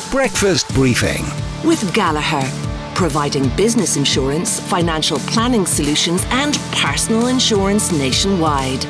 Breakfast Briefing with Gallagher, providing business insurance, financial planning solutions and personal insurance nationwide.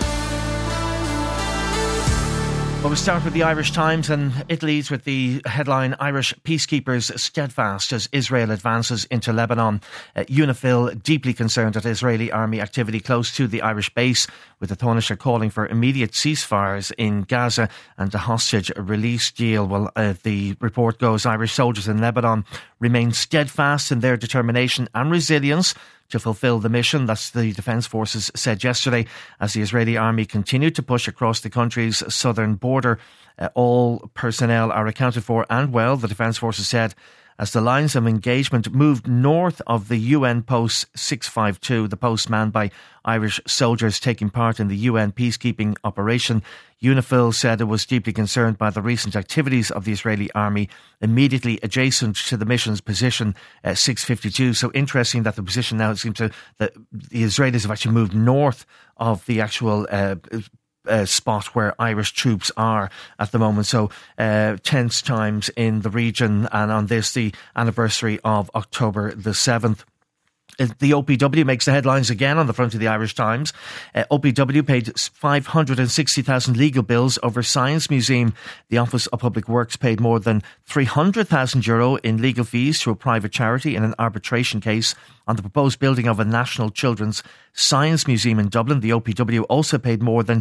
Well, we'll start with the Irish Times, and it leads with the headline, Irish peacekeepers steadfast as Israel advances into Lebanon. UNIFIL deeply concerned at Israeli army activity close to the Irish base, with the Taoiseach calling for immediate ceasefires in Gaza and a hostage release deal. Well, the report goes, Irish soldiers in Lebanon remain steadfast in their determination and resilience to fulfil the mission. That's the Defence Forces said yesterday as the Israeli army continued to push across the country's southern border. All personnel are accounted for and well, the Defence Forces said, as the lines of engagement moved north of the UN Post 652, the post manned by Irish soldiers taking part in the UN peacekeeping operation. UNIFIL said it was deeply concerned by the recent activities of the Israeli army immediately adjacent to the mission's position 652. So interesting that the position now, it seems that the Israelis have actually moved north of the actual spot where Irish troops are at the moment. So tense times in the region, and on this, the anniversary of October the 7th. The OPW makes the headlines again on the front of the Irish Times. OPW paid 560,000 legal bills over Science Museum. The Office of Public Works paid more than €300,000 in legal fees to a private charity in an arbitration case on the proposed building of a National Children's Science Museum in Dublin. The OPW also paid more than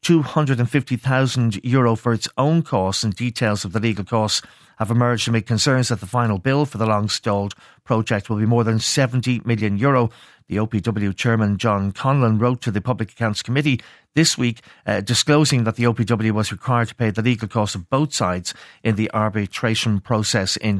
€250,000 for its own costs, and details of the legal costs have emerged amid concerns that the final bill for the long-stalled project will be more than €70 million. The OPW chairman, John Conlon, wrote to the Public Accounts Committee this week disclosing that the OPW was required to pay the legal costs of both sides in the arbitration process in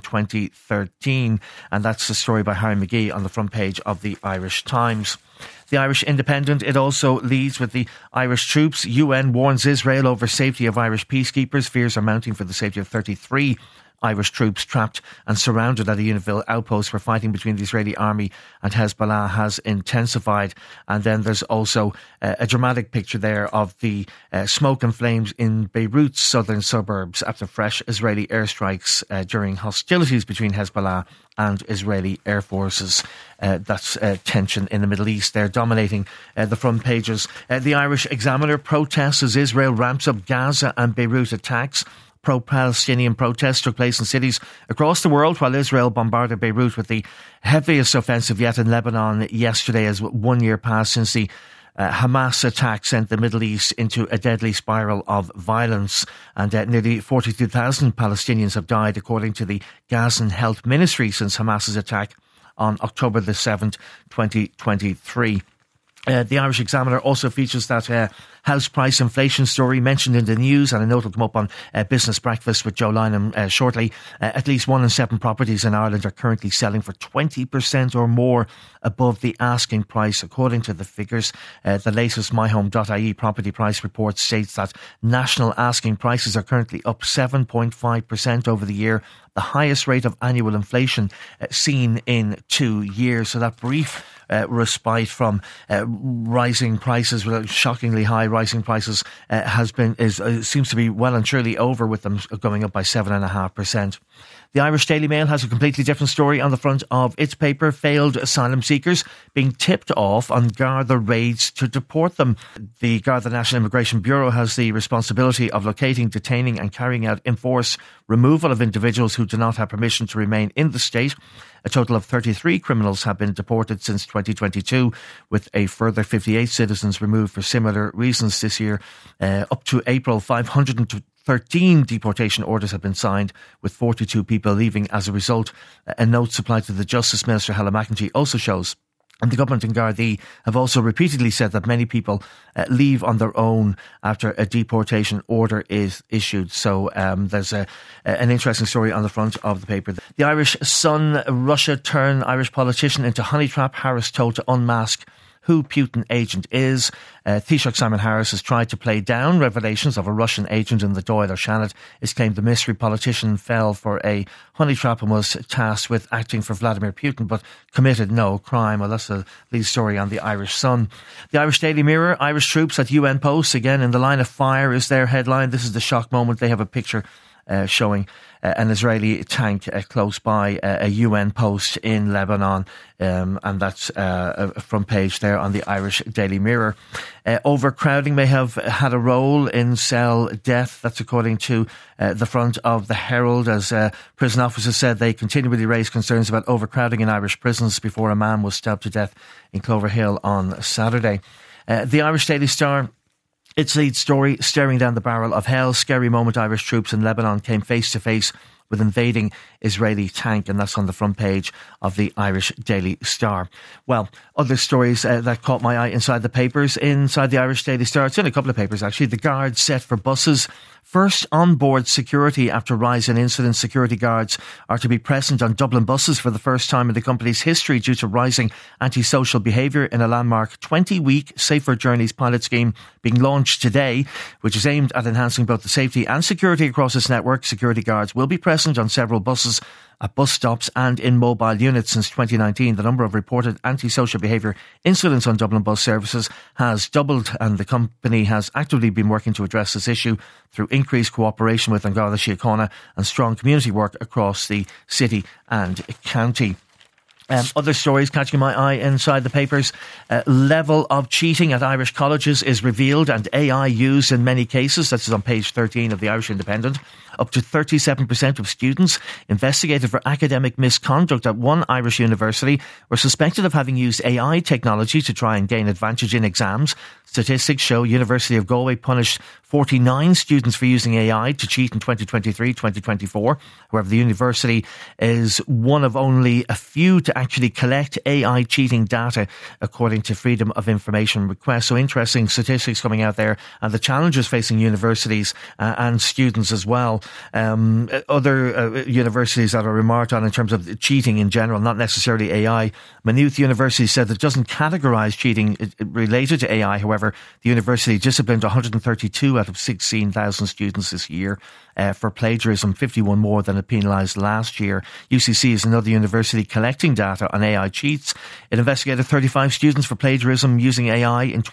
2013. And that's the story by Harry McGee on the front page of the Irish Times. The Irish Independent, it also leads with the Irish troops. UN warns Israel over safety of Irish peacekeepers. Fears are mounting for the safety of 33 Irish troops trapped and surrounded at a UNIFIL outpost where fighting between the Israeli army and Hezbollah has intensified. And then there's also a dramatic picture there of the smoke and flames in Beirut's southern suburbs after fresh Israeli airstrikes during hostilities between Hezbollah and Israeli air forces. That's tension in the Middle East. They're dominating the front pages. The Irish Examiner protests as Israel ramps up Gaza and Beirut attacks. Pro-Palestinian protests took place in cities across the world while Israel bombarded Beirut with the heaviest offensive yet in Lebanon yesterday, as 1 year passed since the Hamas attack sent the Middle East into a deadly spiral of violence. And nearly 42,000 Palestinians have died, according to the Gazan Health Ministry, since Hamas's attack on October the 7th, 2023. The Irish Examiner also features that house price inflation story mentioned in the news, and a note will come up on Business Breakfast with Joe Lynham shortly. At least 1 in 7 properties in Ireland are currently selling for 20% or more above the asking price, according to the figures. The latest myhome.ie property price report states that national asking prices are currently up 7.5% over the year, the highest rate of annual inflation seen in 2 years. So that brief respite from rising prices, shockingly high rising prices, seems to be well and truly over, with them going up by 7.5%. The Irish Daily Mail has a completely different story on the front of its paper. Failed asylum seekers being tipped off on Garda raids to deport them. The Garda National Immigration Bureau has the responsibility of locating, detaining and carrying out enforced removal of individuals who do not have permission to remain in the state. A total of 33 criminals have been deported since 2022, with a further 58 citizens removed for similar reasons this year. Up to April, 513 deportation orders have been signed, with 42 people leaving as a result. A note supplied to the Justice Minister, Helen McEntee, also shows. And the government and Gardaí have also repeatedly said that many people leave on their own after a deportation order is issued. So there's an interesting story on the front of the paper. The Irish Sun, Russia turned Irish politician into honey trap. Harris told to unmask who Putin agent is. Taoiseach Simon Harris has tried to play down revelations of a Russian agent in the Dáil or Shannon. It's claimed the mystery politician fell for a honey trap and was tasked with acting for Vladimir Putin, but committed no crime. Well, that's the lead story on the Irish Sun. The Irish Daily Mirror, Irish troops at UN posts again in the line of fire is their headline. This is the shock moment. They have a picture showing an Israeli tank close by a UN post in Lebanon, and that's a front page there on the Irish Daily Mirror. Overcrowding may have had a role in cell death. That's according to the front of the Herald, as prison officers said they continually raised concerns about overcrowding in Irish prisons before a man was stabbed to death in Clover Hill on Saturday. The Irish Daily Star, its lead story, staring down the barrel of hell. Scary moment, Irish troops in Lebanon came face to face with invading Israeli tank, and that's on the front page of the Irish Daily Star. Well, other stories that caught my eye inside the papers, inside the Irish Daily Star, it's in a couple of papers actually. The guards set for buses. First on-board security after rise in incidents. Security guards are to be present on Dublin buses for the first time in the company's history due to rising antisocial behaviour in a landmark 20-week Safer Journeys pilot scheme being launched today, which is aimed at enhancing both the safety and security across its network. Security guards will be present on several buses at bus stops and in mobile units. Since 2019, the number of reported antisocial behaviour incidents on Dublin bus services has doubled, and the company has actively been working to address this issue through increased cooperation with An Garda Síochána and strong community work across the city and county. Other stories catching my eye inside the papers. Level of cheating at Irish colleges is revealed and AI used in many cases. This is on page 13 of the Irish Independent. Up to 37% of students investigated for academic misconduct at one Irish university were suspected of having used AI technology to try and gain advantage in exams. Statistics show University of Galway punished 49 students for using AI to cheat in 2023-2024. However, the university is one of only a few to actually collect AI cheating data, according to Freedom of Information requests. So interesting statistics coming out there, and the challenges facing universities and students as well. Other universities that are remarked on in terms of cheating in general, not necessarily AI. Maynooth University said it doesn't categorise cheating related to AI. However, the university disciplined 132 out of 16,000 students this year for plagiarism, 51 more than it penalised last year. UCC is another university collecting data on AI cheats. It investigated 35 students for plagiarism using AI in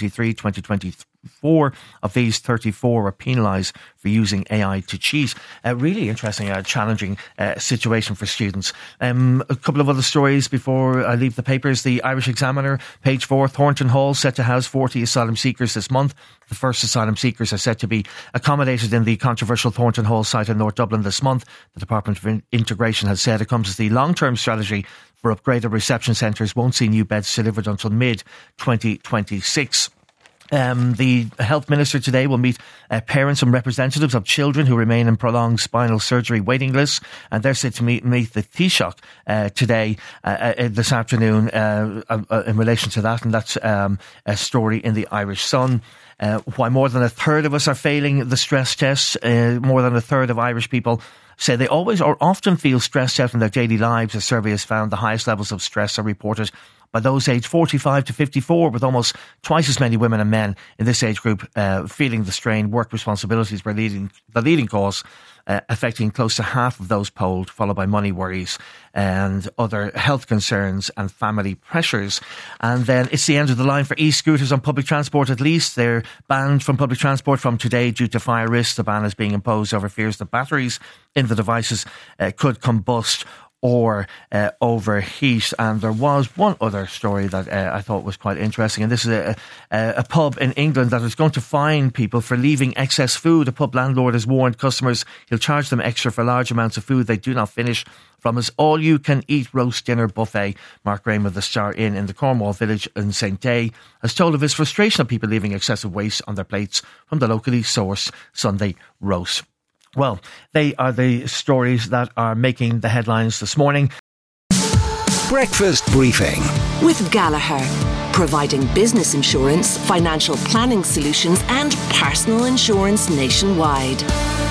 2023-2024. Of these, 34 were penalised for using AI to cheat. Really interesting, challenging situation for students. A couple of other stories before I leave the papers. The Irish Examiner, page 4, Thornton Hall set to house 40 asylum seekers this month. The first asylum seekers are set to be accommodated in the controversial Thornton Hall site in North Dublin this month. The Department of Integration has said it comes as the long-term strategy for upgraded reception centres won't see new beds delivered until mid-2026. The Health Minister today will meet parents and representatives of children who remain in prolonged spinal surgery waiting lists, and they're set to meet the Taoiseach today, this afternoon, in relation to that, and that's a story in the Irish Sun. Why more than a third of us are failing the stress tests. More than a third of Irish people say they always or often feel stressed out in their daily lives. A survey has found the highest levels of stress are reported by those aged 45 to 54, with almost twice as many women and men in this age group feeling the strain. Work responsibilities were the leading cause, affecting close to half of those polled, followed by money worries and other health concerns and family pressures. And then it's the end of the line for e-scooters on public transport. At least they're banned from public transport from today due to fire risks. The ban is being imposed over fears that batteries in the devices could combust or overheat. And there was one other story that I thought was quite interesting, and this is a pub in England that is going to fine people for leaving excess food. A pub landlord has warned customers he'll charge them extra for large amounts of food they do not finish from his all-you-can-eat roast dinner buffet. Mark Graham of the Star Inn in the Cornwall village in St. Day has told of his frustration of people leaving excessive waste on their plates from the locally sourced Sunday roast. Well, they are the stories that are making the headlines this morning. Breakfast Briefing with Gallagher, providing business insurance, financial planning solutions and personal insurance nationwide.